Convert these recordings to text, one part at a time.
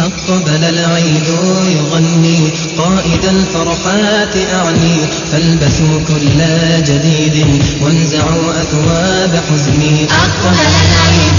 أقبل العيد يغني قائد الفرحات أعني فالبسوا كل جديد وانزعوا أثواب حزني. أقبل العيد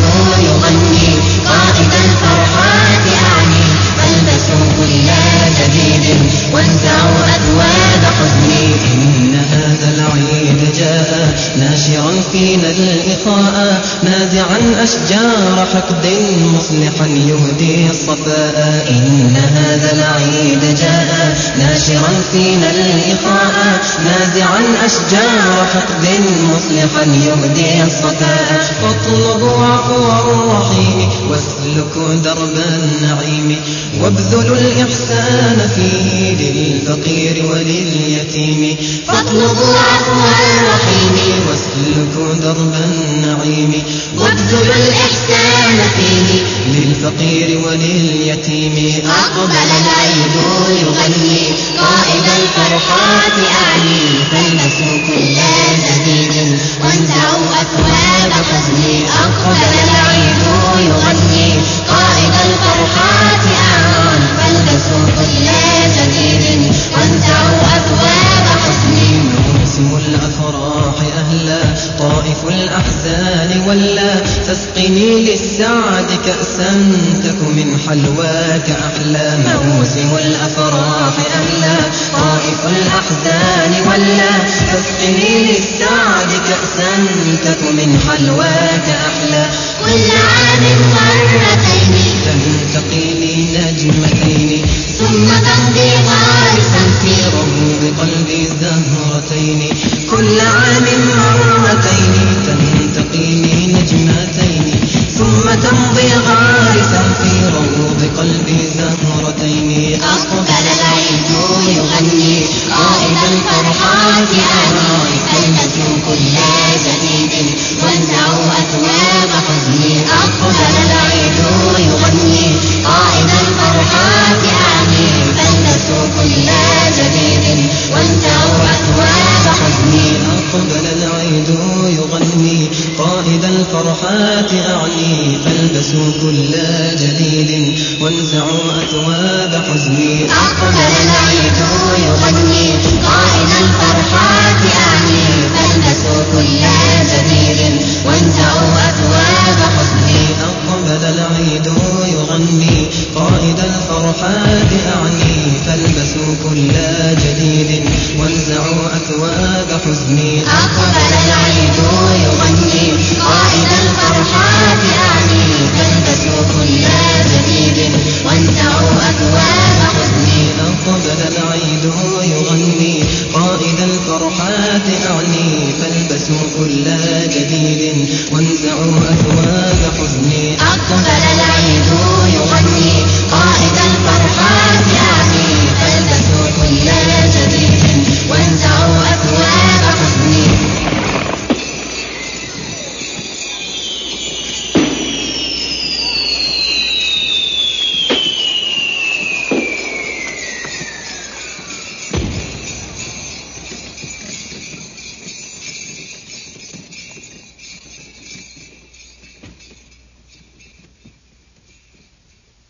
يغني قائد الفرحات أعني فالبسوا كل جديد وانزعوا أثواب حزني. إن هذا العيد جاء ناشرا فينا الإخاء نازعا أشجار حقد مصلحا يهدي الصفاء. إن هذا العيد جاء ناشرا فينا الإخاء نازعا أشجار حقد مصلحا يهدي الصفاء. واطلبوا عفو الرحيم واسلكوا درب النعيم وابذلوا الإحسان فيه للفقير ولليتيم. فاطلبوا عفو الرحيم واسلكوا درب النعيم وابذلوا الإحسان فيه للفقير ولليتيم. أقبل العيد يغني قائد الفرحات أعني فالبسوا كل جديد وانزعوا أثواب حزني. أقبل العيد يغني قائد الفرحات أعني فالبسوا كل جديد وانزعوا أثواب حزني. موسم الأفراح أهلا طائف الأحزان ولا تسقني للسعد كأسا تك من حلواك أحلى. موسم الأفراح أهلا طائف الأحزان ولا تسقني للسعد كأسا تك من حلواك أحلى. كل عام مرتين تنتقي لي نجمتين ثم تمضي غارسا في روض قلبي زهرتين. كل عام مرتين تنتقي لي نجمتين ثم تمضي غارسا في روض قلبي زهرتين. أقبل العيد يغني قائد الفرحات أعني فالبسوا كل جديد وانزعوا أثواب حزني. أقبل العيد يغني قائد الفرحات أعني فالبسوا كل جديد وانزعوا أثواب حزني. أقبل العيد يغني قائد الفرحات أعني فالبسوا كل جديد وانزعوا أثواب حزني. أقبل العيد يغني قائد الفرحات أعني فالبسوا كل